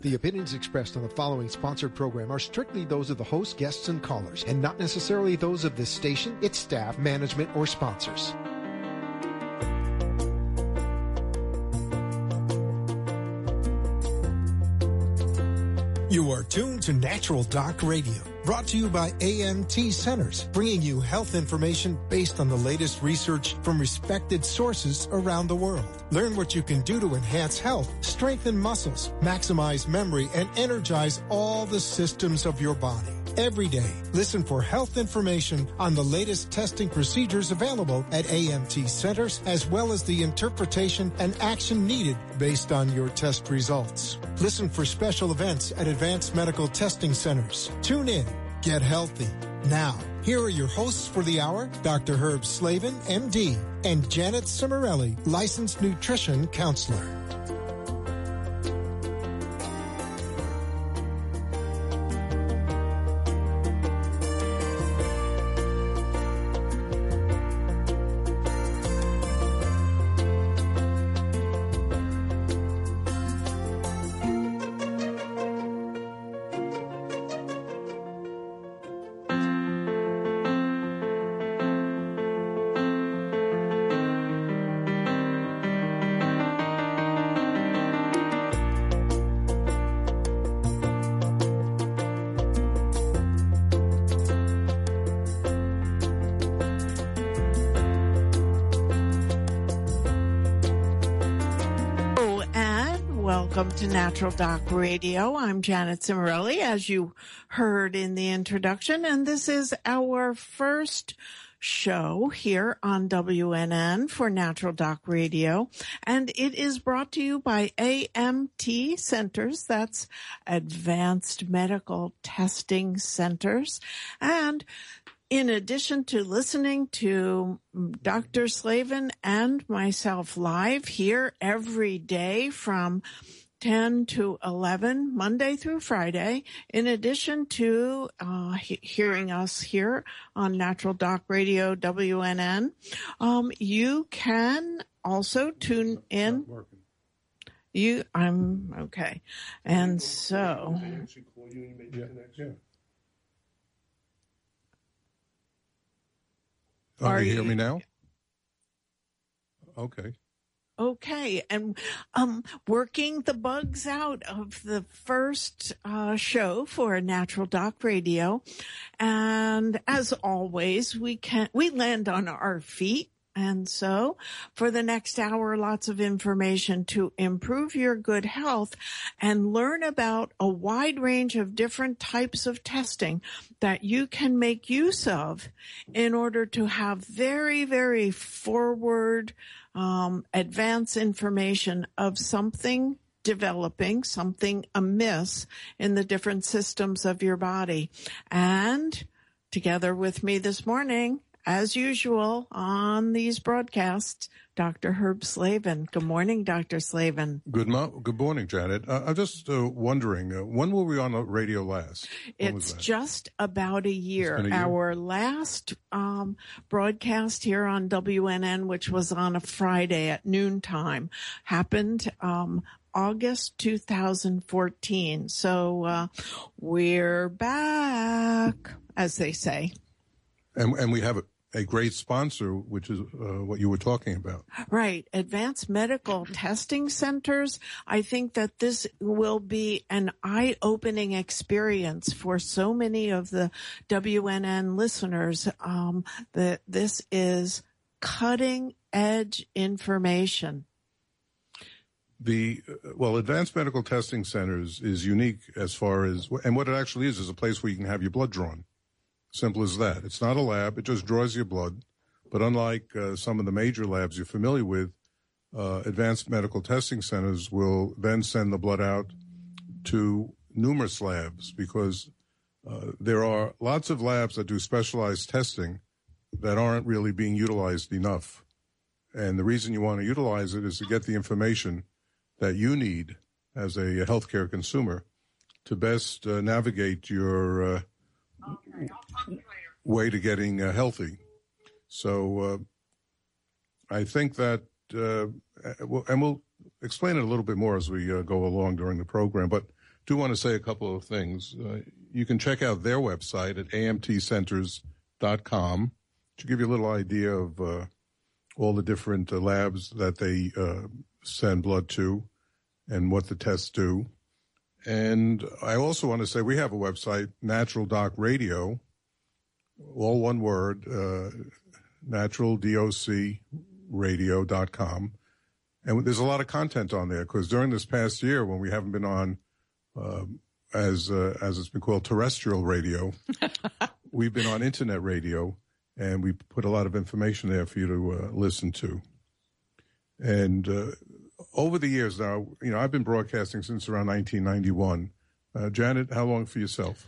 The opinions expressed on the following sponsored program are strictly those of the host, guests, and callers, and not necessarily those of this station, its staff, management, or sponsors. You are tuned to Natural Doc Radio, brought to you by AMT Centers, bringing you health information based on the latest research from respected sources around the world. Learn what you can do to enhance health, strengthen muscles, maximize memory, and energize all the systems of your body. Every day, listen for health information on the latest testing procedures available at AMT Centers, as well as the interpretation and action needed based on your test results. Listen for special events at Advanced Medical Testing Centers. Tune in. Get healthy. Now, here are your hosts for the hour, Dr. Herb Slavin, MD, and Janet Cimarelli, licensed nutrition counselor. Welcome to Natural Doc Radio. I'm Janet Cimarelli, as you heard in the introduction, and this is our first show here on WNN for Natural Doc Radio, and it is brought to you by AMT Centers, that's Advanced Medical Testing Centers, and in addition to listening to Dr. Slavin and myself live here every day from 10 to 11, Monday through Friday, in addition to hearing us here on Natural Doc Radio WNN, you can also tune in. I'm okay. And so. Can you hear me now? Okay. Okay, and working the bugs out of the first show for Natural Doc Radio, and as always, we land on our feet. And so for the next hour, lots of information to improve your good health and learn about a wide range of different types of testing that you can make use of in order to have very, very forward, advanced information of something developing, something amiss in the different systems of your body. And together with me this morning, as usual on these broadcasts, Dr. Herb Slavin. Good morning, Dr. Slavin. Good morning, Janet. I'm just wondering, when were we on the radio last? It's just about a year. Our last broadcast here on WNN, which was on a Friday at noontime, happened August 2014. So we're back, as they say. And we have a great sponsor, which is what you were talking about. Right. Advanced Medical Testing Centers. I think that this will be an eye-opening experience for so many of the WNN listeners, that this is cutting-edge information. Advanced Medical Testing Centers is unique as far as, and what it actually is a place where you can have your blood drawn. Simple as that. It's not a lab. It just draws your blood. But unlike some of the major labs you're familiar with, Advanced Medical Testing Centers will then send the blood out to numerous labs, because there are lots of labs that do specialized testing that aren't really being utilized enough. And the reason you want to utilize it is to get the information that you need as a healthcare consumer to best navigate your way to getting healthy. So I think that, and we'll explain it a little bit more as we go along during the program, but do want to say a couple of things. You can check out their website at amtcenters.com to give you a little idea of all the different labs that they send blood to and what the tests do. And I also want to say we have a website, Natural Doc Radio, all one word, naturaldocradio.com. And there's a lot of content on there because during this past year when we haven't been on, as it's been called, terrestrial radio, we've been on internet radio, and we put a lot of information there for you to listen to. And over the years now, I've been broadcasting since around 1991. Janet, how long for yourself?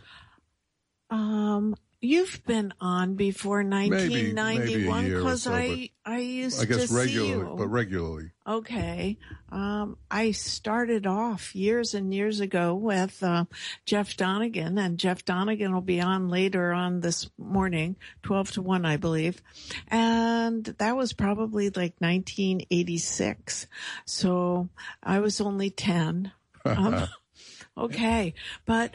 You've been on before 1991 because I used to see you. But regularly. Okay. I started off years and years ago with Jeff Donegan, and Jeff Donegan will be on later on this morning, 12 to 1, I believe. And that was probably like 1986. So I was only 10. Okay. But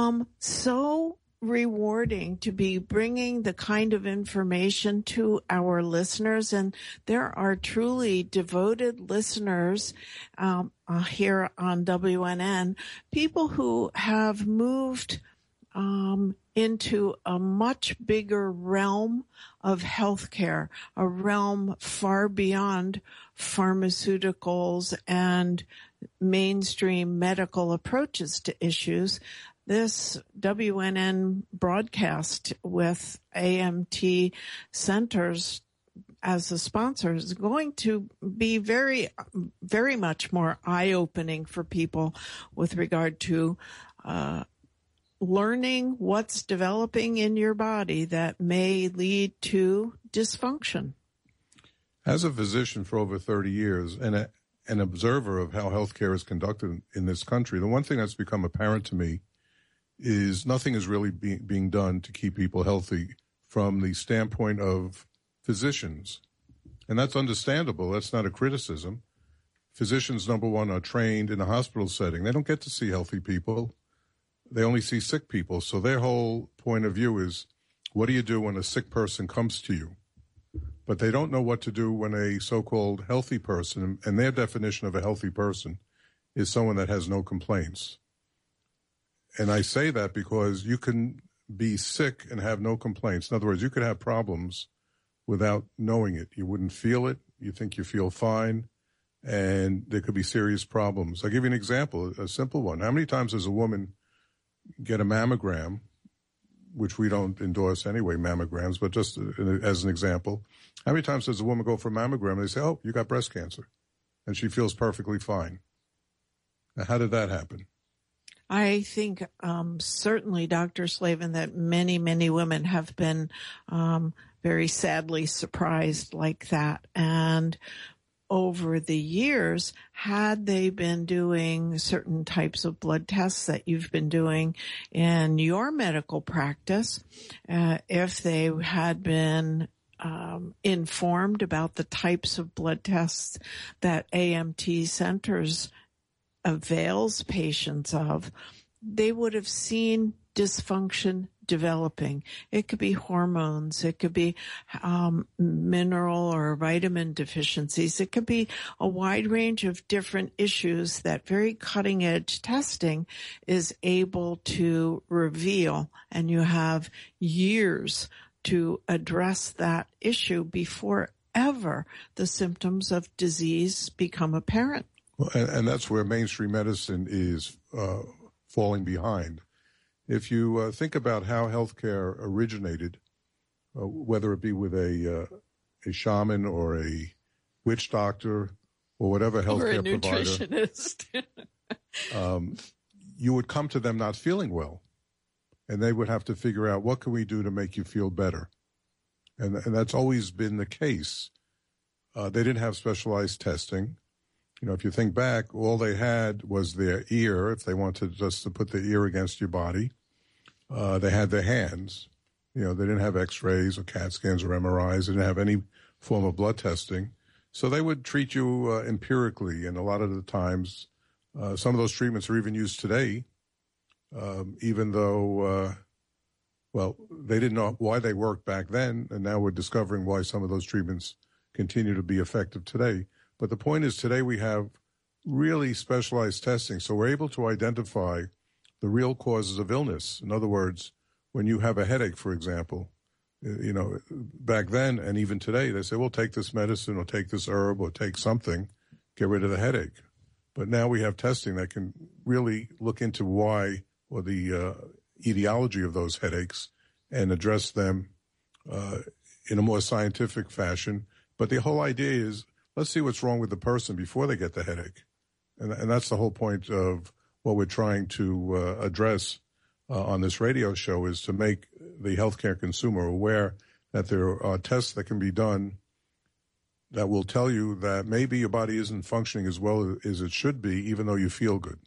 so rewarding to be bringing the kind of information to our listeners, and there are truly devoted listeners here on WNN, people who have moved into a much bigger realm of healthcare, a realm far beyond pharmaceuticals and mainstream medical approaches to issues. This WNN broadcast with AMT Centers as a sponsor is going to be very, very much more eye-opening for people with regard to learning what's developing in your body that may lead to dysfunction. As a physician for over 30 years and an observer of how healthcare is conducted in this country, the one thing that's become apparent to me is nothing is really being done to keep people healthy from the standpoint of physicians. And that's understandable. That's not a criticism. Physicians, number one, are trained in a hospital setting. They don't get to see healthy people. They only see sick people. So their whole point of view is, what do you do when a sick person comes to you? But they don't know what to do when a so-called healthy person, and their definition of a healthy person is someone that has no complaints. And I say that because you can be sick and have no complaints. In other words, you could have problems without knowing it. You wouldn't feel it. You think you feel fine, and there could be serious problems. I'll give you an example, a simple one. How many times does a woman get a mammogram, which we don't endorse anyway, mammograms, but just as an example, how many times does a woman go for a mammogram and they say, oh, you got breast cancer, and she feels perfectly fine? Now, how did that happen? I think certainly, Dr. Slavin, that many, many women have been very sadly surprised like that. And over the years, had they been doing certain types of blood tests that you've been doing in your medical practice, if they had been informed about the types of blood tests that AMT Centers avails patients of, they would have seen dysfunction developing. It could be hormones. It could be mineral or vitamin deficiencies. It could be a wide range of different issues that very cutting edge testing is able to reveal. And you have years to address that issue before ever the symptoms of disease become apparent. Well, and that's where mainstream medicine is falling behind. If you think about how healthcare originated, whether it be with a shaman or a witch doctor or whatever healthcare provider, nutritionist, you would come to them not feeling well, and they would have to figure out, what can we do to make you feel better? And that's always been the case. They didn't have specialized testing. You know, if you think back, all they had was their ear, if they wanted just to put their ear against your body. They had their hands. You know, they didn't have x-rays or CAT scans or MRIs. They didn't have any form of blood testing. So they would treat you empirically, and a lot of the times, some of those treatments are even used today even though, they didn't know why they worked back then, and now we're discovering why some of those treatments continue to be effective today. But the point is, today we have really specialized testing, so we're able to identify the real causes of illness. In other words, when you have a headache, for example, back then and even today, they say, well, take this medicine or take this herb or take something, get rid of the headache. But now we have testing that can really look into why or the etiology of those headaches and address them in a more scientific fashion. But the whole idea is, let's see what's wrong with the person before they get the headache. And that's the whole point of what we're trying to address on this radio show, is to make the healthcare consumer aware that there are tests that can be done that will tell you that maybe your body isn't functioning as well as it should be, even though you feel good.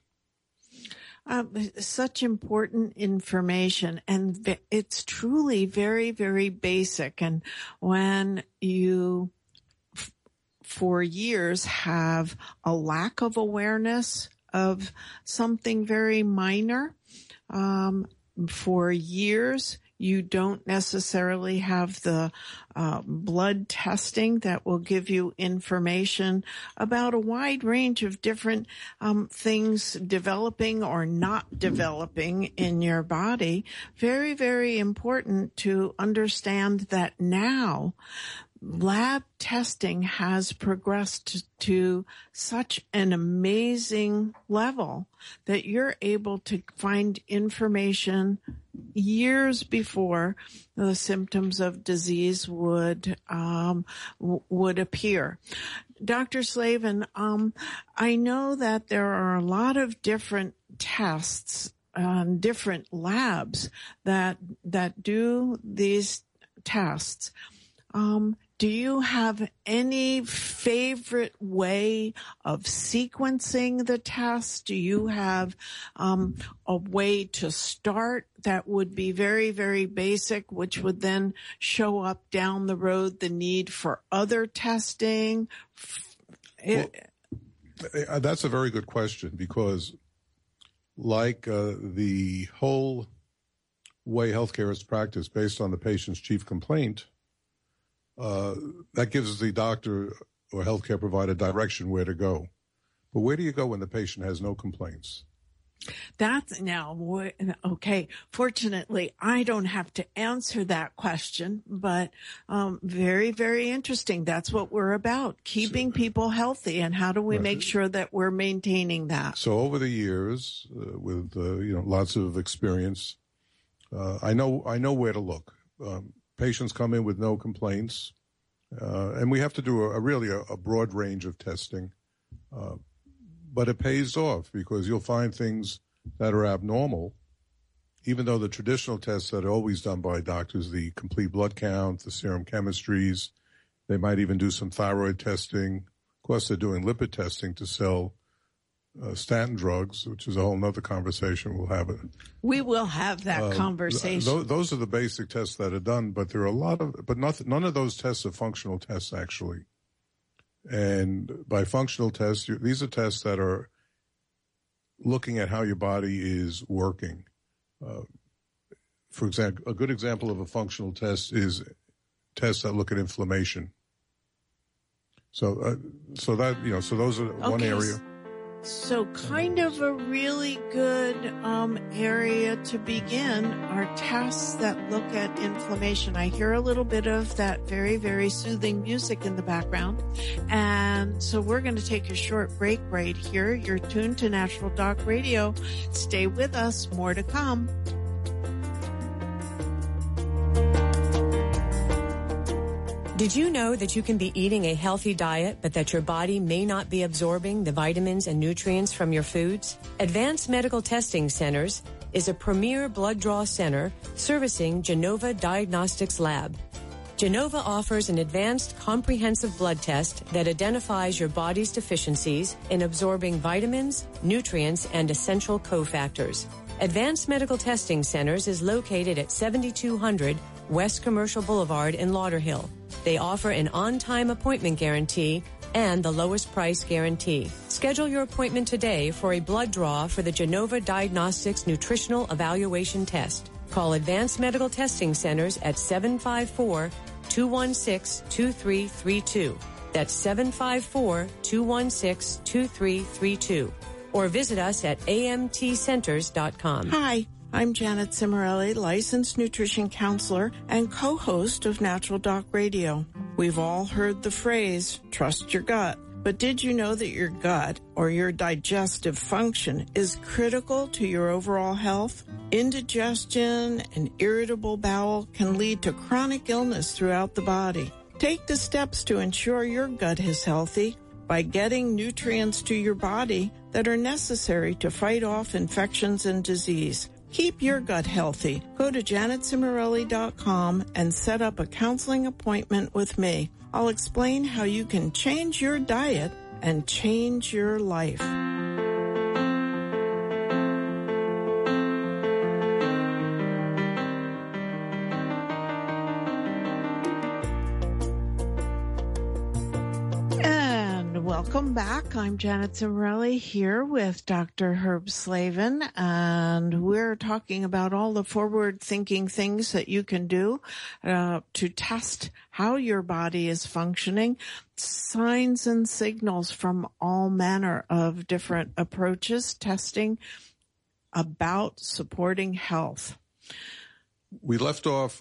Such important information, and it's truly very, very basic. And when you, for years, have a lack of awareness of something very minor, for years, you don't necessarily have the blood testing that will give you information about a wide range of different things developing or not developing in your body. Very, very important to understand that now lab testing has progressed to such an amazing level that you're able to find information years before the symptoms of disease would appear. Dr. Slavin, I know that there are a lot of different tests, different labs that do these tests. Do you have any favorite way of sequencing the test? Do you have a way to start that would be very, very basic, which would then show up down the road the need for other testing? That's a very good question, because like the whole way healthcare is practiced based on the patient's chief complaint, that gives the doctor or healthcare provider direction where to go. But where do you go when the patient has no complaints? That's now, okay. Fortunately, I don't have to answer that question, but very, very interesting. That's what we're about, keeping people healthy. And how do we make sure that we're maintaining that? So over the years, with lots of experience, I know where to look. Patients come in with no complaints, and we have to do a broad range of testing. But it pays off, because you'll find things that are abnormal, even though the traditional tests that are always done by doctors, the complete blood count, the serum chemistries, they might even do some thyroid testing. Of course, they're doing lipid testing to sell statin drugs, which is a whole nother conversation we'll have. We will have that conversation. Those are the basic tests that are done, but there are a lot of, but none of those tests are functional tests, actually. And by functional tests, these are tests that are looking at how your body is working. For example, a good example of a functional test is tests that look at inflammation. So those are one area. So kind of a really good area to begin are tests that look at inflammation. I hear a little bit of that very, very soothing music in the background. And so we're going to take a short break right here. You're tuned to Natural Doc Radio. Stay with us. More to come. Did you know that you can be eating a healthy diet, but that your body may not be absorbing the vitamins and nutrients from your foods? Advanced Medical Testing Centers is a premier blood draw center servicing Genova Diagnostics Lab. Genova offers an advanced comprehensive blood test that identifies your body's deficiencies in absorbing vitamins, nutrients, and essential cofactors. Advanced Medical Testing Centers is located at 7200 West Commercial Boulevard in Lauderhill. They offer an on-time appointment guarantee and the lowest price guarantee. Schedule your appointment today for a blood draw for the Genova Diagnostics Nutritional Evaluation Test. Call Advanced Medical Testing Centers at 754-216-2332. That's 754-216-2332. Or visit us at amtcenters.com. Hi, I'm Janet Cimarelli, licensed nutrition counselor and co-host of Natural Doc Radio. We've all heard the phrase, trust your gut. But did you know that your gut or your digestive function is critical to your overall health? Indigestion and irritable bowel can lead to chronic illness throughout the body. Take the steps to ensure your gut is healthy by getting nutrients to your body that are necessary to fight off infections and disease. Keep your gut healthy. Go to janetcimarelli.com and set up a counseling appointment with me. I'll explain how you can change your diet and change your life. Welcome back. I'm Janet Cimarelli here with Dr. Herb Slavin, and we're talking about all the forward-thinking things that you can do to test how your body is functioning, signs and signals from all manner of different approaches, testing about supporting health. We left off,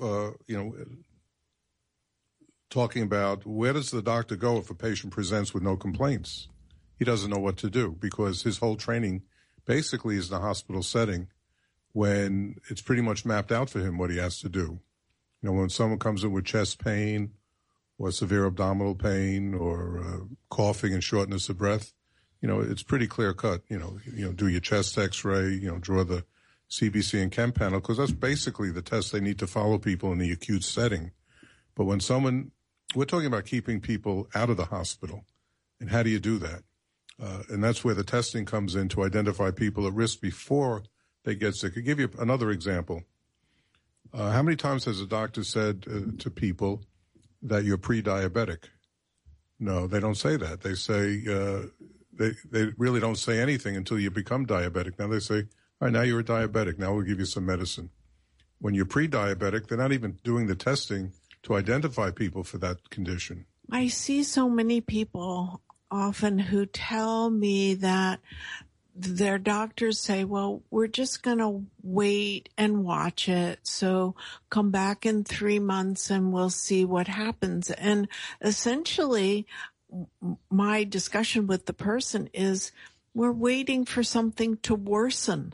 talking about where does the doctor go if a patient presents with no complaints? He doesn't know what to do because his whole training basically is in a hospital setting when it's pretty much mapped out for him what he has to do. You know, when someone comes in with chest pain or severe abdominal pain or coughing and shortness of breath, it's pretty clear cut. Do your chest x-ray, draw the CBC and chem panel, because that's basically the test they need to follow people in the acute setting. But when we're talking about keeping people out of the hospital, and how do you do that? And that's where the testing comes in to identify people at risk before they get sick. I'll give you another example. How many times has a doctor said to people that you're pre-diabetic? No, they don't say that. They say, they really don't say anything until you become diabetic. Now they say, all right, now you're a diabetic. Now we'll give you some medicine. When you're pre-diabetic, they're not even doing the testing to identify people for that condition. I see so many people often who tell me that their doctors say, well, we're just going to wait and watch it. So come back in 3 months and we'll see what happens. And essentially, my discussion with the person is we're waiting for something to worsen.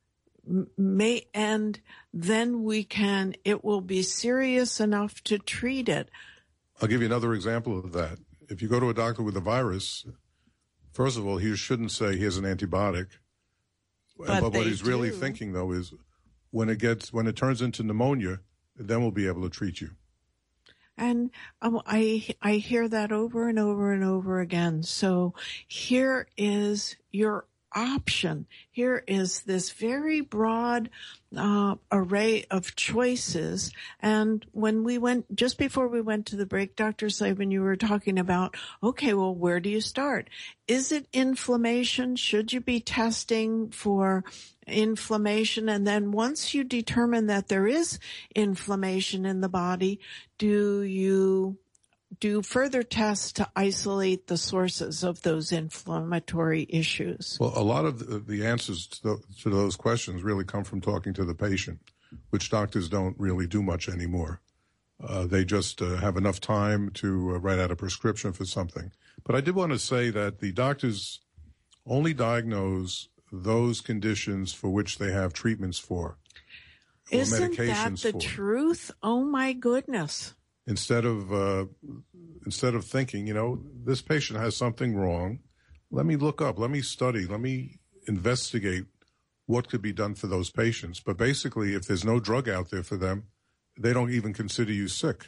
And then it will be serious enough to treat it. I'll give you another example of that. If you go to a doctor with a virus, first of all, he shouldn't say he has an antibiotic. But what he's really thinking, though, is when it turns into pneumonia, then we'll be able to treat you. And I hear that over and over and over again. So here is your option. Here is this very broad array of choices. And when just before we went to the break, Dr. Slavin, you were talking about, okay, well, where do you start? Is it inflammation? Should you be testing for inflammation? And then once you determine that there is inflammation in the body, do you do further tests to isolate the sources of those inflammatory issues? Well, a lot of the answers to those questions really come from talking to the patient, which doctors don't really do much anymore. They just have enough time to write out a prescription for something. But I did want to say that the doctors only diagnose those conditions for which they have treatments for, or Isn't medications that the truth? Oh, my goodness. Instead of thinking, this patient has something wrong, let me look up, let me study, let me investigate what could be done for those patients. But basically, if there's no drug out there for them, they don't even consider you sick.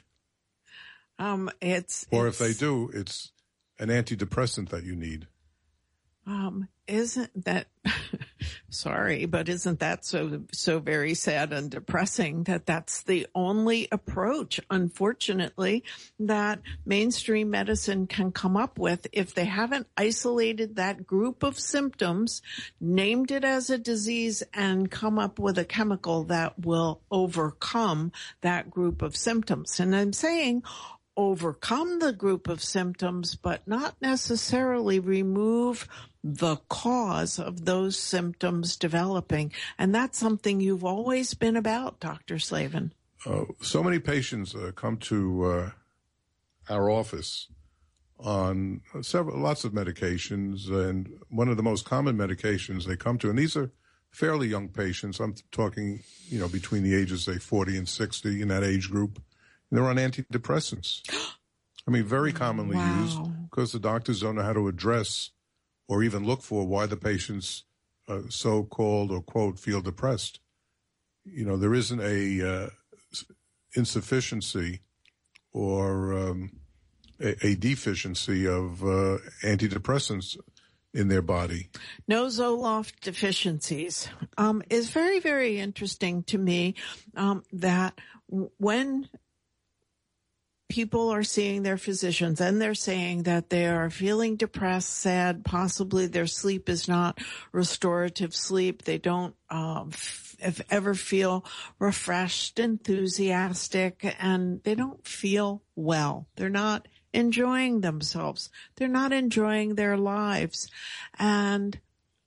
If they do, it's an antidepressant that you need. Isn't that, sorry, but isn't that so very sad and depressing that that's the only approach, unfortunately, that mainstream medicine can come up with if they haven't isolated that group of symptoms, named it as a disease, and come up with a chemical that will overcome that group of symptoms. And I'm saying overcome the group of symptoms, but not necessarily remove the cause of those symptoms developing. And that's something you've always been about, Dr. Slavin. So many patients come to our office on lots of medications, and one of the most common medications they come to, and these are fairly young patients. I'm talking, between the ages, say, 40 and 60 in that age group. And they're on antidepressants. I mean, very commonly used because the doctors don't know how to address or even look for why the patients so-called or quote feel depressed. There isn't a insufficiency or a deficiency of antidepressants in their body. No Zoloft deficiencies. It's very, very interesting to me that when people are seeing their physicians and they're saying that they are feeling depressed, sad, possibly their sleep is not restorative sleep. They don't ever feel refreshed, enthusiastic, and they don't feel well. They're not enjoying themselves. They're not enjoying their lives. And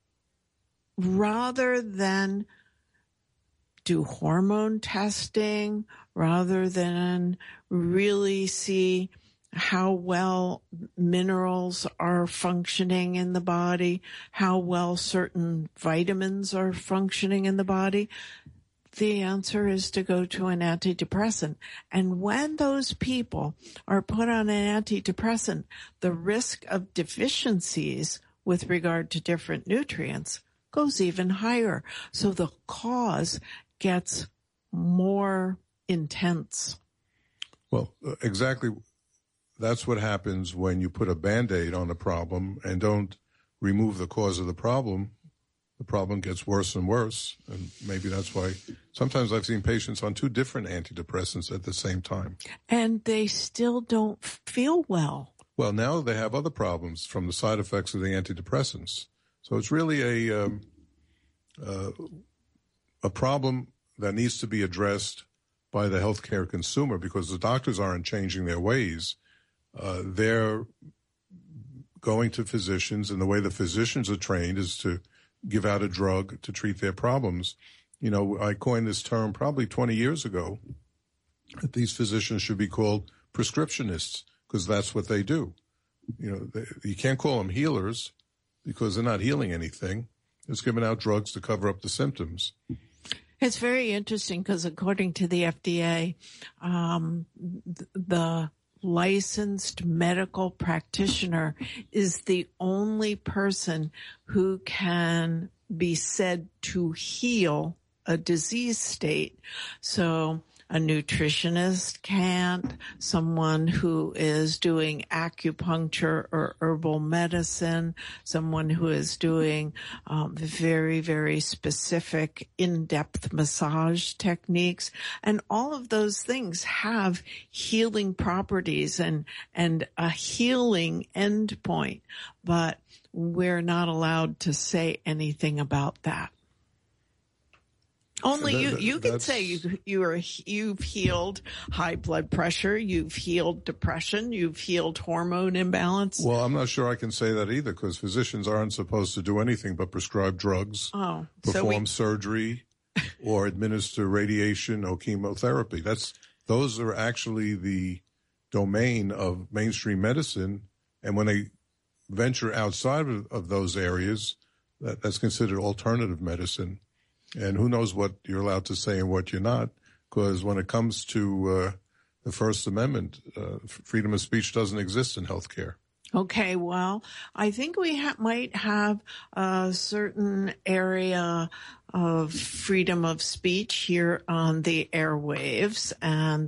rather than do hormone testing, rather than really see how well minerals are functioning in the body, how well certain vitamins are functioning in the body, the answer is to go to an antidepressant. And when those people are put on an antidepressant, the risk of deficiencies with regard to different nutrients goes even higher. So the cause gets more intense. Well, exactly. That's what happens when you put a Band-Aid on a problem and don't remove the cause of the problem. The problem gets worse and worse. And maybe that's why sometimes I've seen patients on 2 different antidepressants at the same time. And they still don't feel well. Well, now they have other problems from the side effects of the antidepressants. So it's really a problem that needs to be addressed by the healthcare consumer because the doctors aren't changing their ways. They're going to physicians, and the way the physicians are trained is to give out a drug to treat their problems. I coined this term probably 20 years ago, that these physicians should be called prescriptionists because that's what they do. You can't call them healers because they're not healing anything. It's giving out drugs to cover up the symptoms. It's very interesting because according to the FDA, the licensed medical practitioner is the only person who can be said to heal a disease state. So a nutritionist can't, someone who is doing acupuncture or herbal medicine, someone who is doing very, very specific in-depth massage techniques. And all of those things have healing properties and a healing endpoint, but we're not allowed to say anything about that. Only you can say you've healed high blood pressure, you've healed depression, you've healed hormone imbalance. Well, I'm not sure I can say that either because physicians aren't supposed to do anything but prescribe drugs, perform surgery, or administer radiation or chemotherapy. Those are actually the domain of mainstream medicine, and when they venture outside of those areas, that's considered alternative medicine. And who knows what you're allowed to say and what you're not, because when it comes to the First Amendment, freedom of speech doesn't exist in healthcare. Okay, well, I think we might have a certain area of freedom of speech here on the airwaves, and that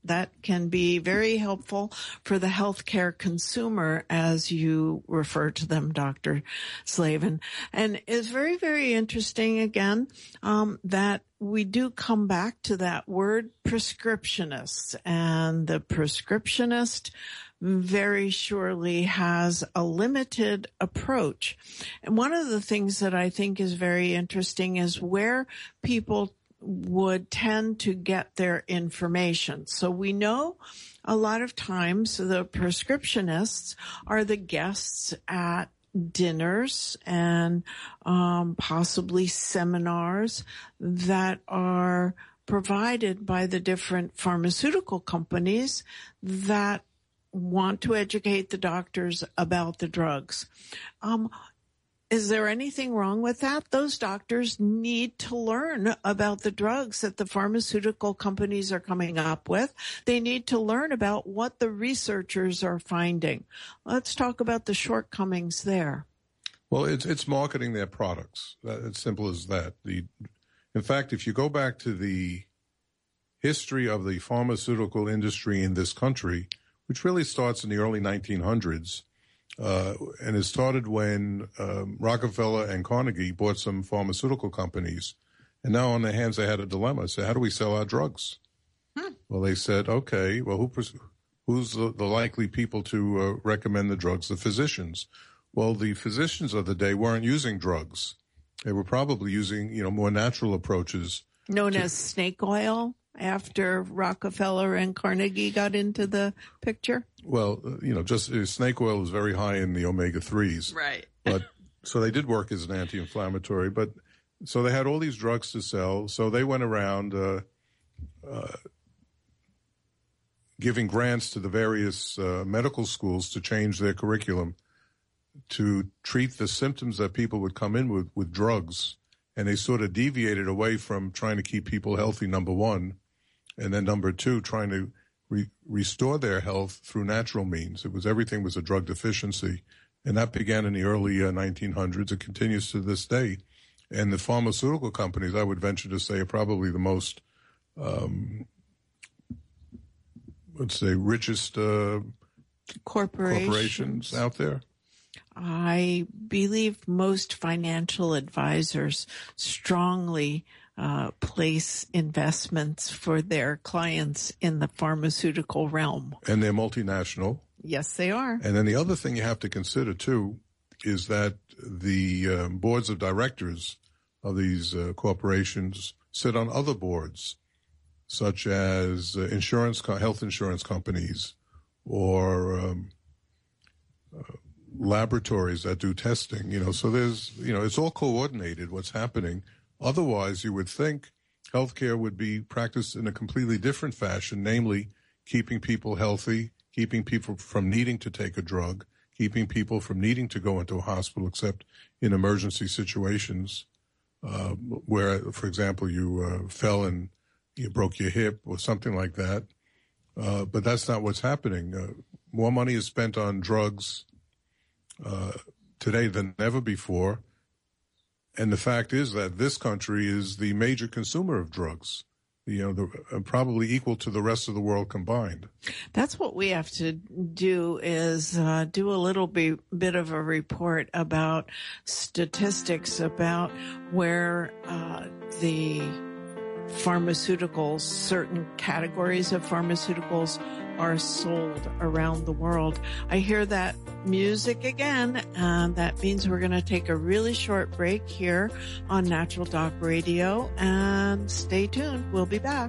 that can be very helpful for the healthcare consumer, as you refer to them, Dr. Slavin. And it's very, very interesting, again, that we do come back to that word prescriptionist, and the prescriptionist very surely has a limited approach. And one of the things that I think is very interesting is where people would tend to get their information. So we know a lot of times the prescriptionists are the guests at dinners and possibly seminars that are provided by the different pharmaceutical companies that want to educate the doctors about the drugs. Is there anything wrong with that? Those doctors need to learn about the drugs that the pharmaceutical companies are coming up with. They need to learn about what the researchers are finding. Let's talk about the shortcomings there. Well, it's marketing their products. It's simple as that. In fact, if you go back to the history of the pharmaceutical industry in this country, which really starts in the early 1900s, and it started when Rockefeller and Carnegie bought some pharmaceutical companies. And now on their hands, they had a dilemma. So how do we sell our drugs? Well, they said, okay, well, who's the likely people to recommend the drugs? The physicians. Well, the physicians of the day weren't using drugs. They were probably using, more natural approaches. Known as snake oil, after Rockefeller and Carnegie got into the picture? Well, just snake oil is very high in the omega-3s. Right. But so they did work as an anti-inflammatory, but so they had all these drugs to sell. So they went around giving grants to the various medical schools to change their curriculum to treat the symptoms that people would come in with drugs. And they sort of deviated away from trying to keep people healthy, number one, and then number two, trying to restore their health through natural means. Everything was a drug deficiency. And that began in the early 1900s. It continues to this day. And the pharmaceutical companies, I would venture to say, are probably the most, richest corporations out there. I believe most financial advisors strongly place investments for their clients in the pharmaceutical realm. And they're multinational. Yes, they are. And then the other thing you have to consider, too, is that the boards of directors of these corporations sit on other boards, such as health insurance companies or laboratories that do testing. So there's, it's all coordinated what's happening. Otherwise, you would think healthcare would be practiced in a completely different fashion, namely keeping people healthy, keeping people from needing to take a drug, keeping people from needing to go into a hospital except in emergency situations where, for example, you fell and you broke your hip or something like that. But that's not what's happening. More money is spent on drugs today than ever before. And the fact is that this country is the major consumer of drugs, probably equal to the rest of the world combined. That's what we have to do is do a little bit of a report about statistics about where the pharmaceuticals, certain categories of pharmaceuticals are sold around the world. I hear that music again, and that means we're going to take a really short break here on Natural Doc Radio, and stay tuned. We'll be back.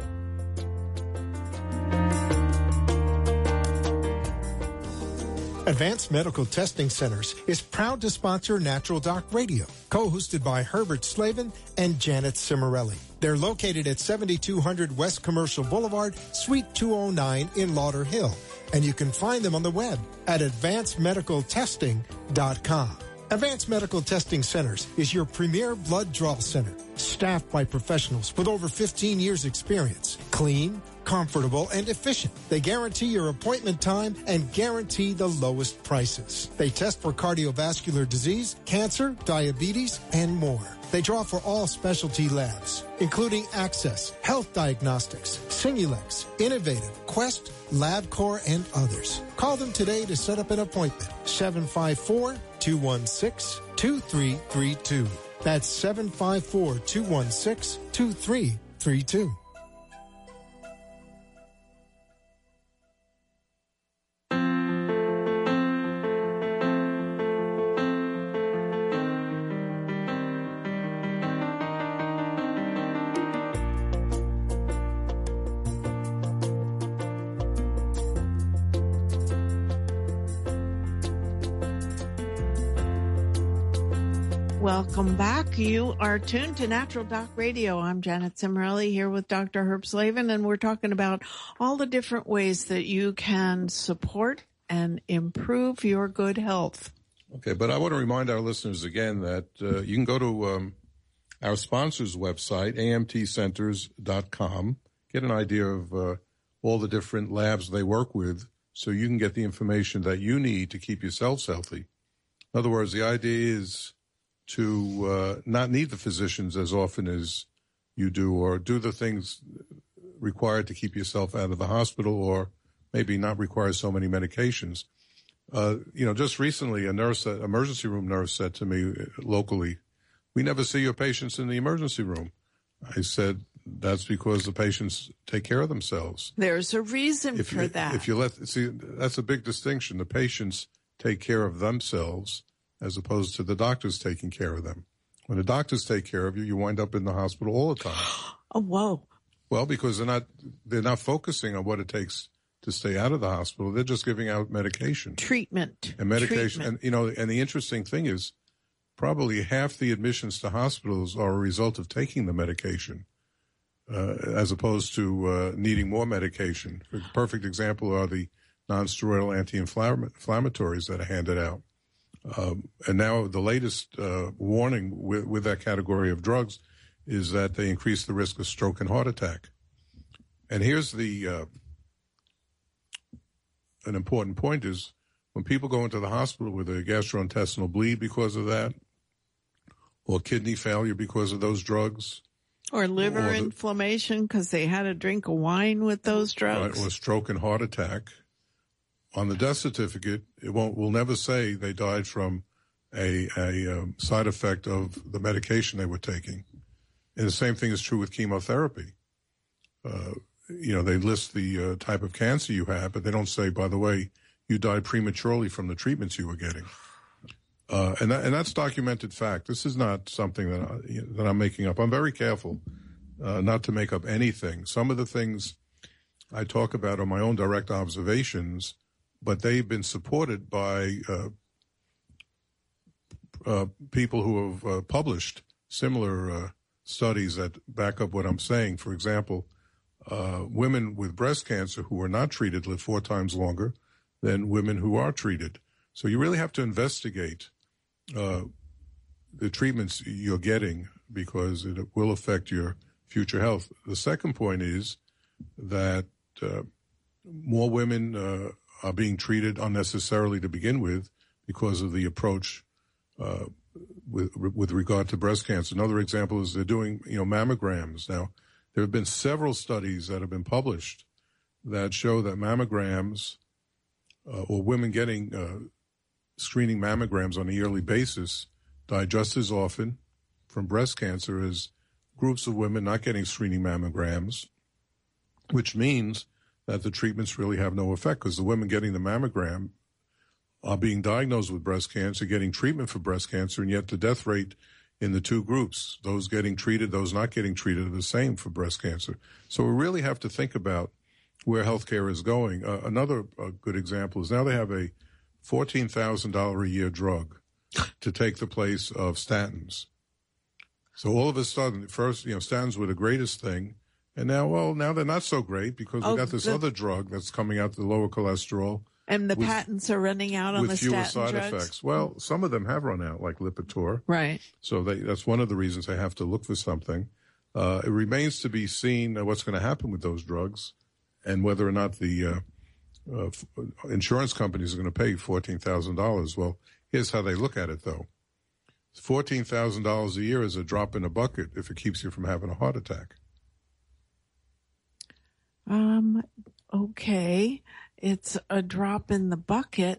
Advanced Medical Testing Centers is proud to sponsor Natural Doc Radio, co-hosted by Herbert Slavin and Janet Cimarelli. They're located at 7200 West Commercial Boulevard, Suite 209 in Lauderhill, and you can find them on the web at advancedmedicaltesting.com. Advanced Medical Testing Centers is your premier blood draw center, staffed by professionals with over 15 years experience. Clean, comfortable, and efficient. They guarantee your appointment time and guarantee the lowest prices. They test for cardiovascular disease, cancer, diabetes, and more. They draw for all specialty labs, including Access, Health Diagnostics, Singulex, Innovative, Quest, LabCorp, and others. Call them today to set up an appointment. 754-216-2332. That's 754-216-2332. Welcome back. You are tuned to Natural Doc Radio. I'm Janet Cimarelli here with Dr. Herb Slavin, and we're talking about all the different ways that you can support and improve your good health. Okay, but I want to remind our listeners again that you can go to our sponsor's website, amtcenters.com, get an idea of all the different labs they work with so you can get the information that you need to keep yourselves healthy. In other words, the idea is to not need the physicians as often as you do, or do the things required to keep yourself out of the hospital, or maybe not require so many medications. Just recently, emergency room nurse said to me locally, "We never see your patients in the emergency room." I said, "That's because the patients take care of themselves." There's a reason for that. That's a big distinction. The patients take care of themselves as opposed to the doctors taking care of them. When the doctors take care of you, you wind up in the hospital all the time. Oh, whoa. Well, because they're not focusing on what it takes to stay out of the hospital. They're just giving out medication. Treatment. And medication. Treatment. And the interesting thing is probably half the admissions to hospitals are a result of taking the medication, as opposed to needing more medication. A perfect example are the non-steroidal anti-inflammatories that are handed out. And now the latest warning with that category of drugs is that they increase the risk of stroke and heart attack. And here's an important point is when people go into the hospital with a gastrointestinal bleed because of that, or kidney failure because of those drugs, or liver inflammation because they had a drink of wine with those drugs, or stroke and heart attack, on the death certificate, will never say they died from a side effect of the medication they were taking. And the same thing is true with chemotherapy. They list the type of cancer you have, but they don't say, by the way, you died prematurely from the treatments you were getting. And that's documented fact. This is not something that I'm making up. I'm very careful not to make up anything. Some of the things I talk about are my own direct observations, but they've been supported by people who have published similar studies that back up what I'm saying. For example, women with breast cancer who are not treated live 4 times longer than women who are treated. So you really have to investigate the treatments you're getting because it will affect your future health. The second point is that more women are being treated unnecessarily to begin with because of the approach with regard to breast cancer. Another example is they're doing mammograms. Now, there have been several studies that have been published that show that mammograms or women getting screening mammograms on a yearly basis die just as often from breast cancer as groups of women not getting screening mammograms, which means that the treatments really have no effect because the women getting the mammogram are being diagnosed with breast cancer, getting treatment for breast cancer, and yet the death rate in the two groups, those getting treated, those not getting treated, are the same for breast cancer. So we really have to think about where healthcare is going. Another good example is now they have a $14,000 a year drug to take the place of statins. So all of a sudden, first, statins were the greatest thing. And now they're not so great because we got this other drug that's coming out to lower cholesterol. And the patents are running out on the statin drugs. With fewer side effects. Well, some of them have run out, like Lipitor. Right. So that's one of the reasons they have to look for something. It remains to be seen what's going to happen with those drugs and whether or not the insurance companies are going to pay $14,000. Well, here's how they look at it, though. $14,000 a year is a drop in a bucket if it keeps you from having a heart attack. Okay, it's a drop in the bucket,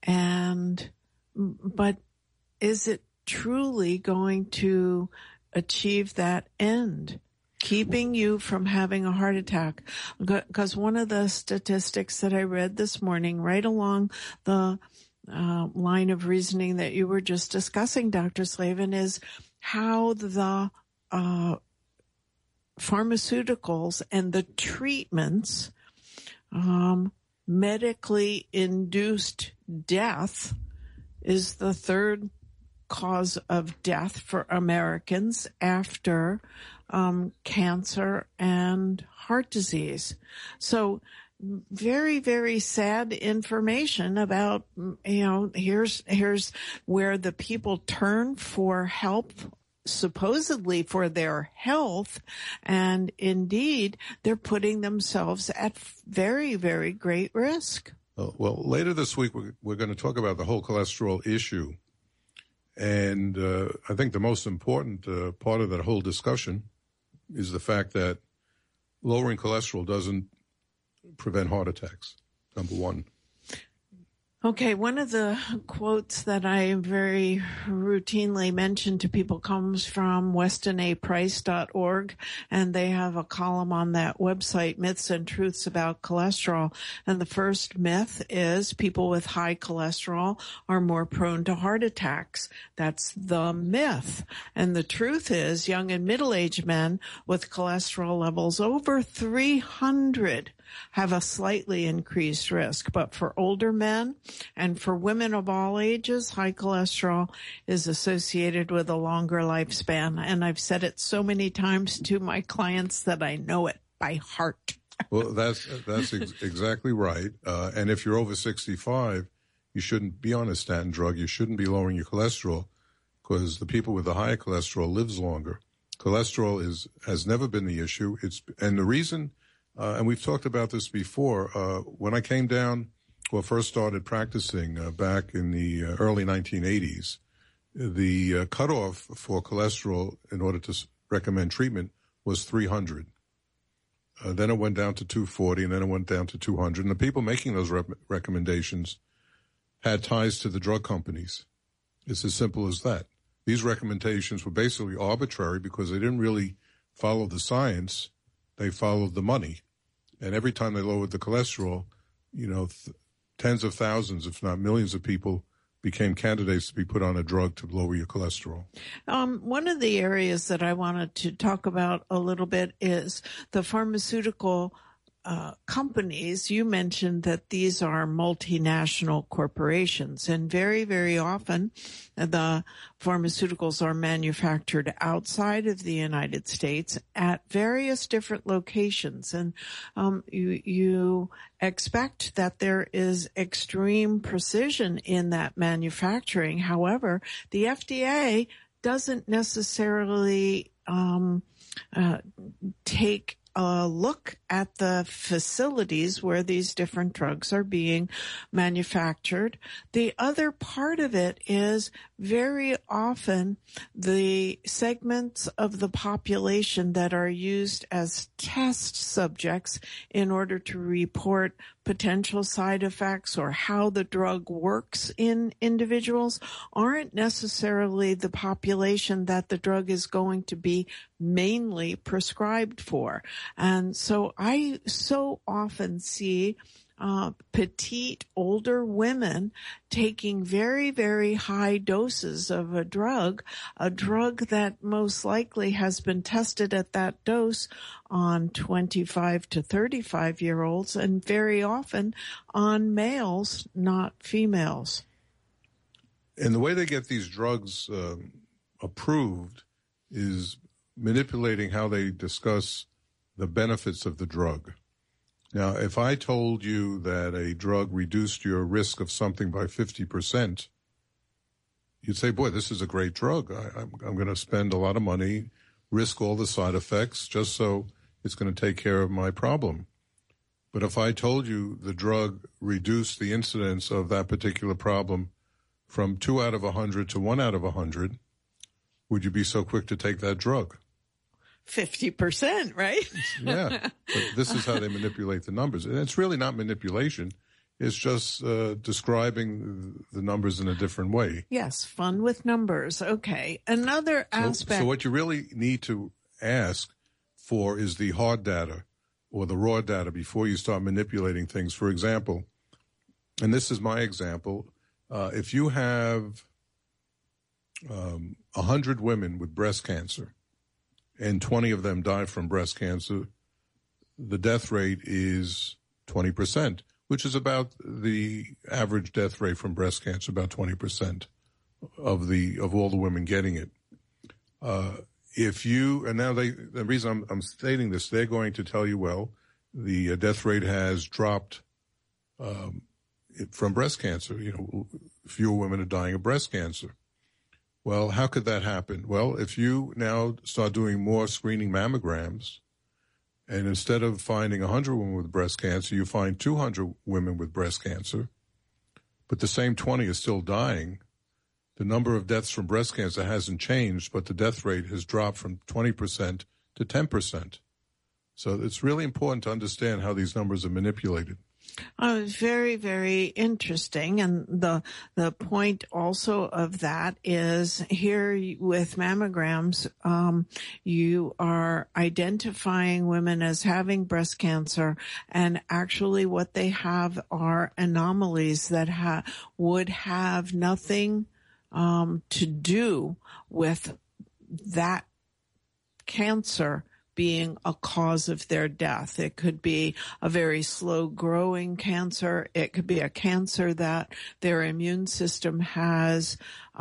but is it truly going to achieve that end? Keeping you from having a heart attack. Because one of the statistics that I read this morning, right along the line of reasoning that you were just discussing, Dr. Slavin, is how the pharmaceuticals and the treatments, medically induced death is the third cause of death for Americans after cancer and heart disease. So very, very sad information about, here's where the people turn for help, supposedly for their health, and indeed they're putting themselves at very, very great risk. Well, later this week we're going to talk about the whole cholesterol issue. And I think the most important part of that whole discussion is the fact that lowering cholesterol doesn't prevent heart attacks, number one. Okay, one of the quotes that I very routinely mention to people comes from WestonAPrice.org, and they have a column on that website, Myths and Truths About Cholesterol. And the first myth is people with high cholesterol are more prone to heart attacks. That's the myth. And the truth is young and middle-aged men with cholesterol levels over 300 have a slightly increased risk. But for older men and for women of all ages, high cholesterol is associated with a longer lifespan. And I've said it so many times to my clients that I know it by heart. Well, that's exactly right. And if you're over 65, you shouldn't be on a statin drug. You shouldn't be lowering your cholesterol because the people with the higher cholesterol lives longer. Cholesterol has never been the issue. And the reason, and we've talked about this before, when I came down, first started practicing back in the early 1980s, the cutoff for cholesterol in order to recommend treatment was 300. Then it went down to 240, and then it went down to 200. And the people making those recommendations had ties to the drug companies. It's as simple as that. These recommendations were basically arbitrary because they didn't really follow the science. They followed the money. And every time they lowered the cholesterol, tens of thousands, if not millions of people became candidates to be put on a drug to lower your cholesterol. One of the areas that I wanted to talk about a little bit is the pharmaceutical companies. You mentioned that these are multinational corporations, and very, very often the pharmaceuticals are manufactured outside of the United States at various different locations. And you expect that there is extreme precision in that manufacturing. However, the FDA doesn't necessarily take a look at the facilities where these different drugs are being manufactured. The other part of it is very often the segments of the population that are used as test subjects in order to report potential side effects or how the drug works in individuals aren't necessarily the population that the drug is going to be mainly prescribed for. And so I so often see petite older women taking very, very high doses of a drug that most likely has been tested at that dose on 25 to 35-year-olds and very often on males, not females. And the way they get these drugs approved is manipulating how they discuss the benefits of the drug. Now, if I told you that a drug reduced your risk of something by 50%, you'd say, boy, this is a great drug. I'm going to spend a lot of money, risk all the side effects, just so it's going to take care of my problem. But if I told you the drug reduced the incidence of that particular problem from 2 out of 100 to 1 out of 100, would you be so quick to take that drug? 50%, right? Yeah, but this is how they manipulate the numbers. And it's really not manipulation. It's just describing the numbers in a different way. Yes, fun with numbers. Okay. Another aspect. So what you really need to ask for is the hard data or the raw data before you start manipulating things. For example, and this is my example, if you have 100 women with breast cancer and 20 of them die from breast cancer, the death rate is 20%. Which is about the average death rate from breast cancer, about 20% of all the women getting it. The reason I'm stating this, they're going to tell you, well, the death rate has dropped from breast cancer. Fewer women are dying of breast cancer. Well, how could that happen? Well, if you now start doing more screening mammograms, and instead of finding 100 women with breast cancer, you find 200 women with breast cancer, but the same 20 is still dying. The number of deaths from breast cancer hasn't changed, but the death rate has dropped from 20% to 10%. So it's really important to understand how these numbers are manipulated. Very, very interesting. And the point also of that is here with mammograms, you are identifying women as having breast cancer, and actually what they have are anomalies that would have nothing to do with that cancer being a cause of their death. It could be a very slow growing cancer. It could be a cancer that their immune system has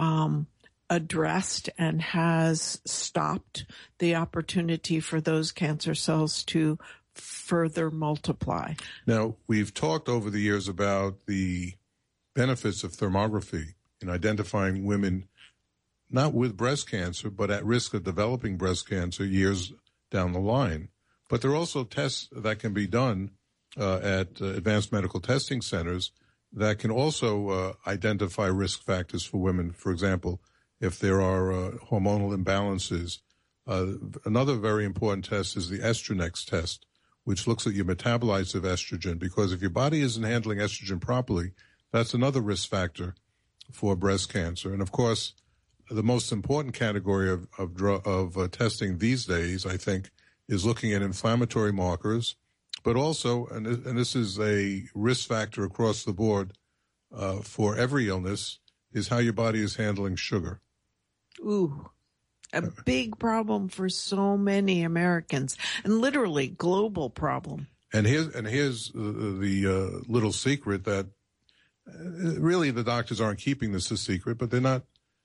addressed and has stopped the opportunity for those cancer cells to further multiply. Now, we've talked over the years about the benefits of thermography in identifying women not with breast cancer, but at risk of developing breast cancer years down the line. But there are also tests that can be done at advanced medical testing centers that can also identify risk factors for women. For example, if there are hormonal imbalances. Another very important test is the Estronex test, which looks at your metabolites of estrogen, because if your body isn't handling estrogen properly, that's another risk factor for breast cancer. And of course, the most important category of testing these days, I think, is looking at inflammatory markers, but also, and this is a risk factor across the board for every illness, is how your body is handling sugar. Ooh, a big problem for so many Americans, and literally global problem. And here's the little secret that really the doctors aren't keeping this a secret, but they're not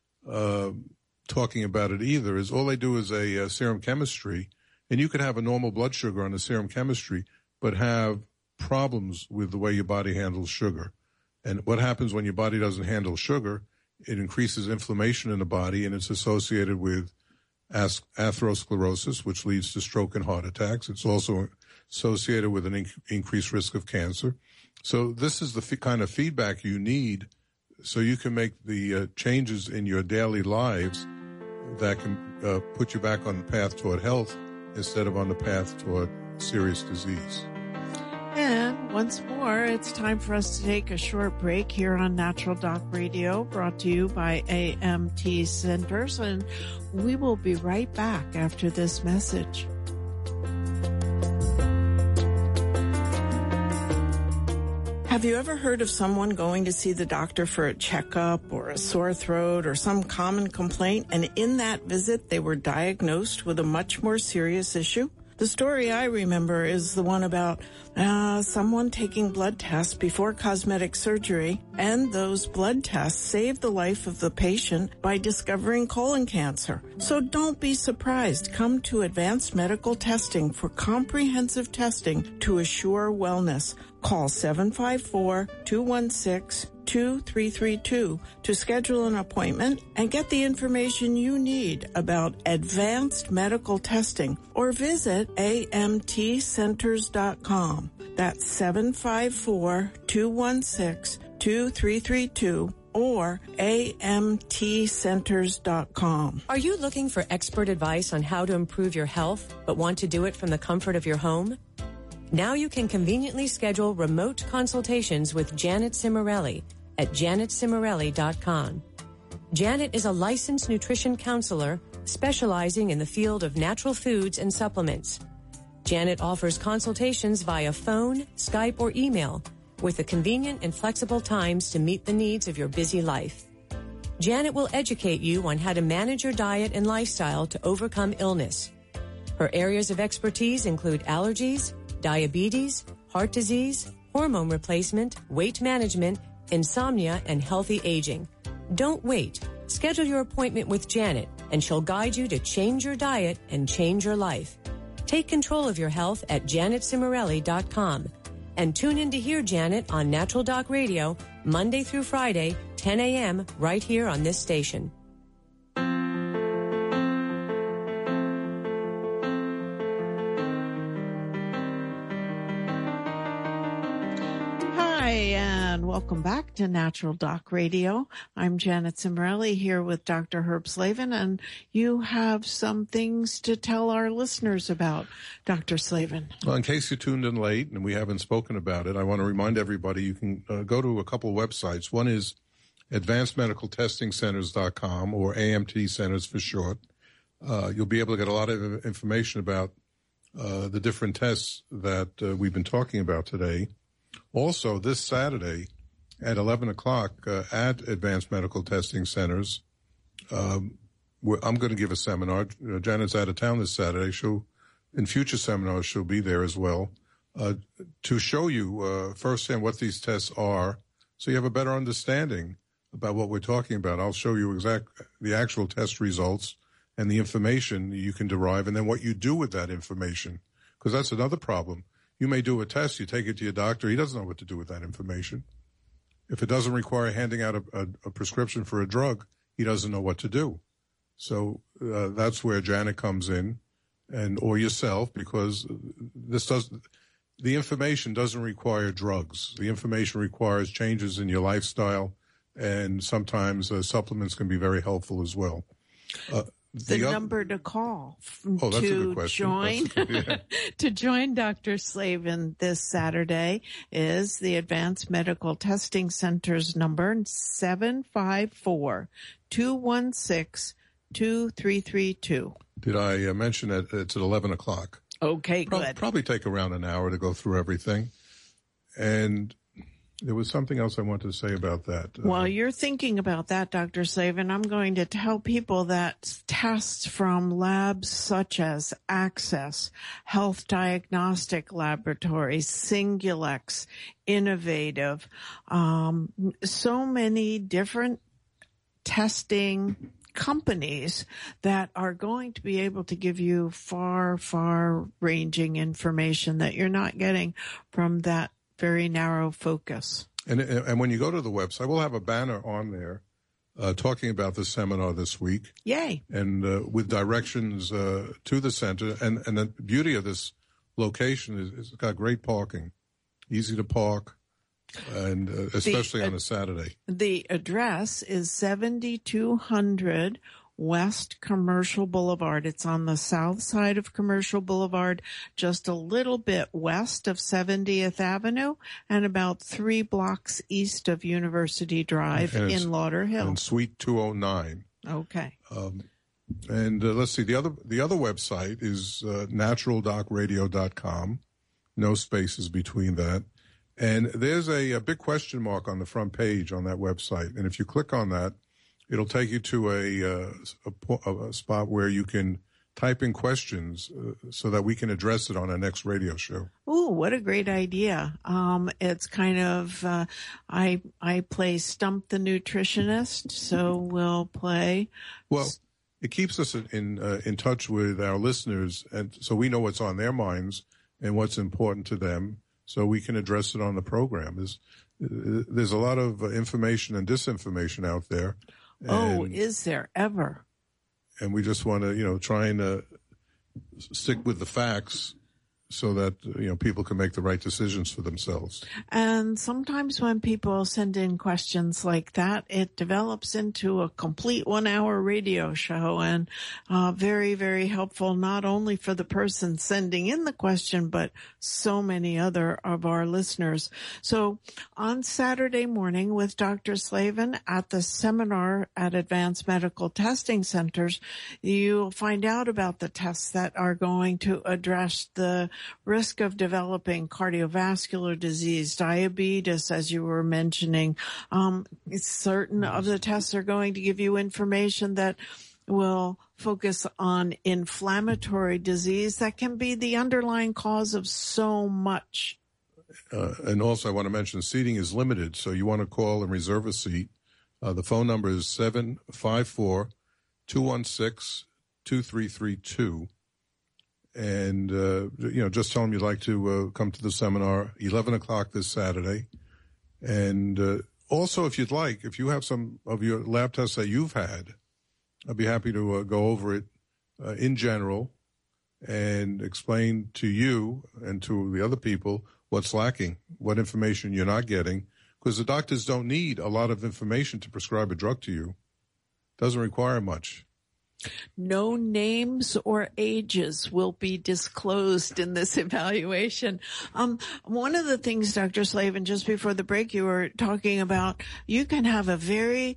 talking about it either, is all they do is a serum chemistry, and you could have a normal blood sugar on a serum chemistry, but have problems with the way your body handles sugar. And what happens when your body doesn't handle sugar, it increases inflammation in the body, and it's associated with atherosclerosis, which leads to stroke and heart attacks. It's also associated with an increased risk of cancer. So this is the kind of feedback you need so you can make the changes in your daily lives that can put you back on the path toward health instead of on the path toward serious disease. And once more, it's time for us to take a short break here on Natural Doc Radio, brought to you by AMT Centers, and we will be right back after this message. Have you ever heard of someone going to see the doctor for a checkup or a sore throat or some common complaint, and in that visit they were diagnosed with a much more serious issue? The story I remember is the one about someone taking blood tests before cosmetic surgery, and those blood tests saved the life of the patient by discovering colon cancer. So don't be surprised. Come to Advanced Medical Testing for comprehensive testing to assure wellness. Call 754-216-2332 to schedule an appointment and get the information you need about advanced medical testing, or visit amtcenters.com. That's 754-216-2332 or amtcenters.com. Are you looking for expert advice on how to improve your health, but want to do it from the comfort of your home? Now you can conveniently schedule remote consultations with Janet Cimarelli at janetcimarelli.com. Janet is a licensed nutrition counselor specializing in the field of natural foods and supplements. Janet offers consultations via phone, Skype, or email with the convenient and flexible times to meet the needs of your busy life. Janet will educate you on how to manage your diet and lifestyle to overcome illness. Her areas of expertise include allergies, diabetes, heart disease, hormone replacement, weight management, insomnia, and healthy aging. Don't wait. Schedule your appointment with Janet, and she'll guide you to change your diet and change your life. Take control of your health at janetcimarelli.com. And tune in to hear Janet on Natural Doc Radio, Monday through Friday, 10 a.m., right here on this station. Hi, and welcome back to Natural Doc Radio. I'm Janet Cimarelli here with Dr. Herb Slavin, and you have some things to tell our listeners about, Dr. Slavin. Well, in case you tuned in late and we haven't spoken about it, I want to remind everybody you can go to a couple websites. One is advancedmedicaltestingcenters.com, or AMT Centers for short. You'll be able to get a lot of information about the different tests that we've been talking about today. Also, this Saturday at 11 o'clock at Advanced Medical Testing Centers, I'm going to give a seminar. Janet's out of town this Saturday. In future seminars, she'll be there as well to show you firsthand what these tests are, so you have a better understanding about what we're talking about. I'll show you the actual test results and the information you can derive, and then what you do with that information, because that's another problem. You may do a test, you take it to your doctor, he doesn't know what to do with that information. If it doesn't require handing out a prescription for a drug, he doesn't know what to do. So that's where Janet comes in, or yourself, because the information doesn't require drugs. The information requires changes in your lifestyle, and sometimes supplements can be very helpful as well. The number to call that's a good question. To join Dr. Slavin this Saturday is the Advanced Medical Testing Center's number, 754-216-2332. Did I mention that it's at 11 o'clock? Okay, good. Probably take around an hour to go through everything. And there was something else I wanted to say about that. While you're thinking about that, Dr. Slavin, I'm going to tell people that tests from labs such as Access, Health Diagnostic Laboratories, Singulex, Innovative, so many different testing companies that are going to be able to give you far ranging information that you're not getting from that very narrow focus. And when you go to the website, we'll have a banner on there talking about the seminar this week. Yay. And with directions to the center. And the beauty of this location is it's got great parking, easy to park, and especially on a Saturday. The address is 7200 West Commercial Boulevard. It's on the south side of Commercial Boulevard, just a little bit west of 70th Avenue and about 3 blocks east of University Drive in Lauderhill. And Suite 209. Okay. And let's see, the other website is naturaldocradio.com. No spaces between that. And there's a big question mark on the front page on that website. And if you click on that, it'll take you to a spot where you can type in questions so that we can address it on our next radio show. Ooh, what a great idea. It's kind of, I play Stump the Nutritionist, so we'll play. Well, it keeps us in touch with our listeners, and so we know what's on their minds and what's important to them, so we can address it on the program. There's a lot of information and disinformation out there. Is there ever? And we just want to, try and stick with the facts so that, people can make the right decisions for themselves. And sometimes when people send in questions like that, it develops into a complete 1-hour radio show, and very, very helpful, not only for the person sending in the question, but so many other of our listeners. So on Saturday morning with Dr. Slavin at the seminar at Advanced Medical Testing Centers, you'll find out about the tests that are going to address the risk of developing cardiovascular disease, diabetes, as you were mentioning. Certain of the tests are going to give you information that will focus on inflammatory disease that can be the underlying cause of so much. And also I want to mention seating is limited, so you want to call and reserve a seat. The phone number is 754-216-2332. And, just tell them you'd like to come to the seminar, 11 o'clock this Saturday. And also, if you'd like, if you have some of your lab tests that you've had, I'd be happy to go over it in general and explain to you and to the other people what's lacking, what information you're not getting, because the doctors don't need a lot of information to prescribe a drug to you. It doesn't require much. No names or ages will be disclosed in this evaluation. One of the things, Dr. Slavin, just before the break, you were talking about, you can have a very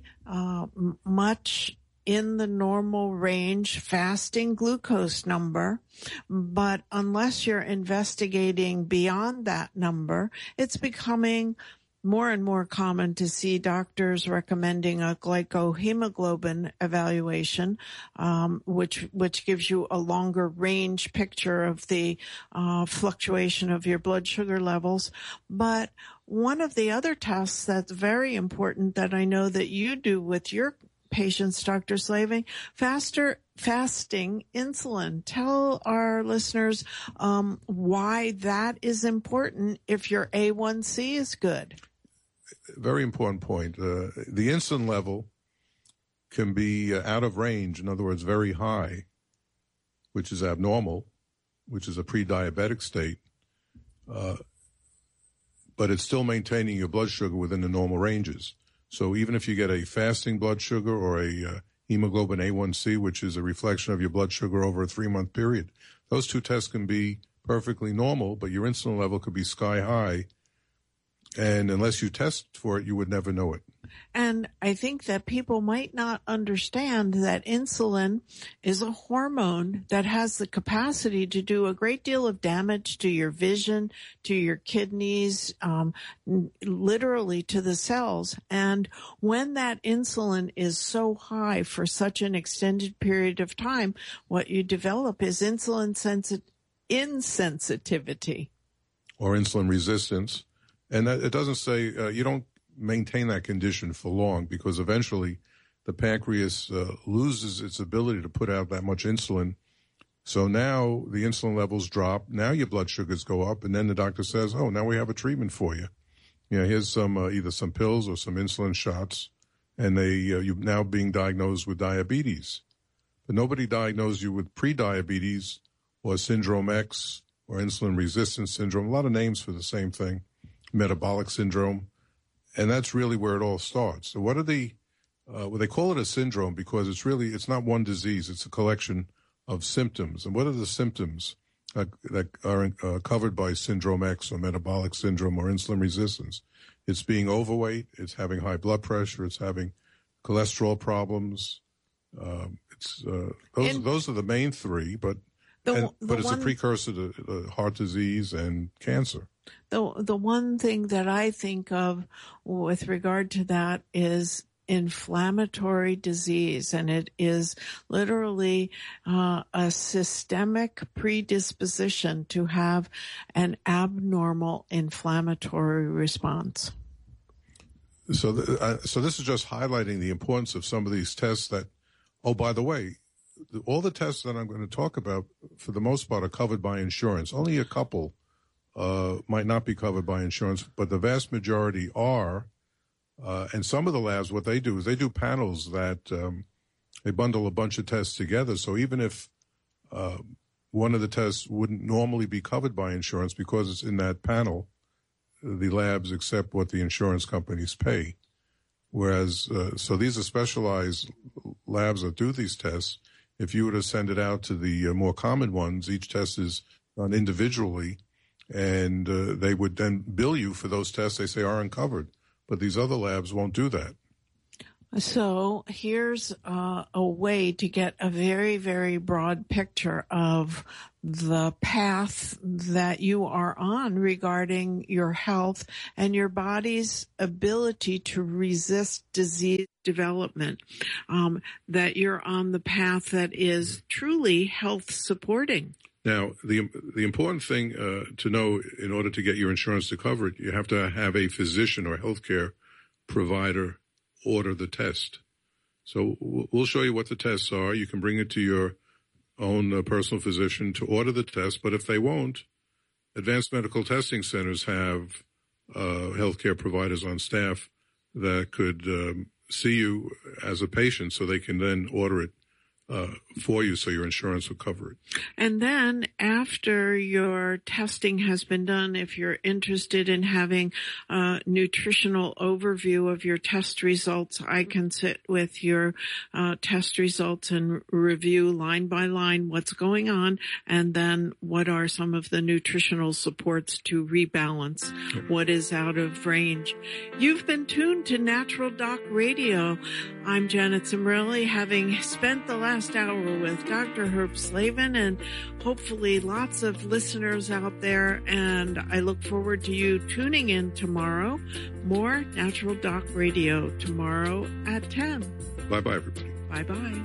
much in the normal range fasting glucose number, but unless you're investigating beyond that number, it's becoming more and more common to see doctors recommending a glycohemoglobin evaluation, which gives you a longer range picture of the fluctuation of your blood sugar levels. But one of the other tests that's very important that I know that you do with your patients, Dr. Slavin, fasting insulin. Tell our listeners why that is important if your A1C is good. Very important point. The insulin level can be out of range, in other words, very high, which is abnormal, which is a pre-diabetic state, but it's still maintaining your blood sugar within the normal ranges. So even if you get a fasting blood sugar or a hemoglobin A1C, which is a reflection of your blood sugar over a 3-month period, those two tests can be perfectly normal, but your insulin level could be sky high. And unless you test for it, you would never know it. And I think that people might not understand that insulin is a hormone that has the capacity to do a great deal of damage to your vision, to your kidneys, literally to the cells. And when that insulin is so high for such an extended period of time, what you develop is insulin insensitivity. Or insulin resistance. And that, it doesn't say you don't maintain that condition for long, because eventually the pancreas loses its ability to put out that much insulin. So now the insulin levels drop. Now your blood sugars go up, and then the doctor says, "Oh, now we have a treatment for you. Here's some either some pills or some insulin shots, and you're now being diagnosed with diabetes." But nobody diagnosed you with pre-diabetes or syndrome X or insulin resistance syndrome. A lot of names for the same thing. Metabolic syndrome, and that's really where it all starts. So what are they call it a syndrome because it's not one disease, it's a collection of symptoms. And what are the symptoms that are covered by syndrome X or metabolic syndrome or insulin resistance? It's being overweight, it's having high blood pressure, it's having cholesterol problems. Those are the main three, but it's a precursor to heart disease and cancer. The one thing that I think of with regard to that is inflammatory disease, and it is literally a systemic predisposition to have an abnormal inflammatory response. So this is just highlighting the importance of some of these tests that, oh, by the way, all the tests that I'm going to talk about, for the most part, are covered by insurance. Only a couple might not be covered by insurance, but the vast majority are. And some of the labs, what they do is they do panels that they bundle a bunch of tests together. So even if one of the tests wouldn't normally be covered by insurance because it's in that panel. The labs accept what the insurance companies pay. Whereas, so these are specialized labs that do these tests. If you were to send it out to the more common ones, each test is done individually, and they would then bill you for those tests they say aren't covered. But these other labs won't do that. So here's a way to get a very, very broad picture of the path that you are on regarding your health and your body's ability to resist disease development, that you're on the path that is truly health supporting. Now, the important thing to know in order to get your insurance to cover it, you have to have a physician or healthcare provider order the test. So we'll show you what the tests are. You can bring it to your own personal physician to order the test, but if they won't, advanced medical testing centers have healthcare providers on staff that could see you as a patient so they can then order it for you so your insurance will cover it. And then after your testing has been done, if you're interested in having a nutritional overview of your test results, I can sit with your test results and review line by line what's going on and then what are some of the nutritional supports to rebalance what is out of range. You've been tuned to Natural Doc Radio. I'm Janet Cimrelli, having spent the last hour with Dr. Herb Slavin and hopefully lots of listeners out there. And I look forward to you tuning in tomorrow. More Natural Doc Radio tomorrow at 10. Bye-bye, everybody. Bye-bye.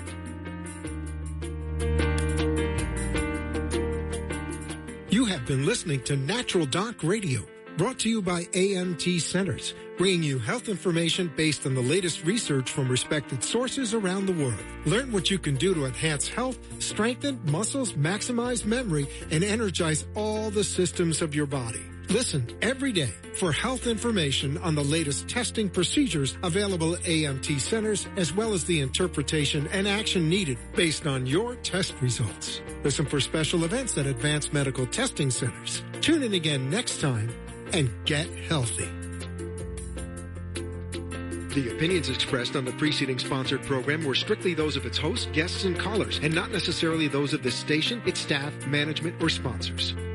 You have been listening to Natural Doc Radio, brought to you by AMT Centers, bringing you health information based on the latest research from respected sources around the world. Learn what you can do to enhance health, strengthen muscles, maximize memory, and energize all the systems of your body. Listen every day for health information on the latest testing procedures available at AMT Centers, as well as the interpretation and action needed based on your test results. Listen for special events at Advanced Medical Testing Centers. Tune in again next time and get healthy. The opinions expressed on the preceding sponsored program were strictly those of its hosts, guests, and callers, and not necessarily those of this station, its staff, management, or sponsors.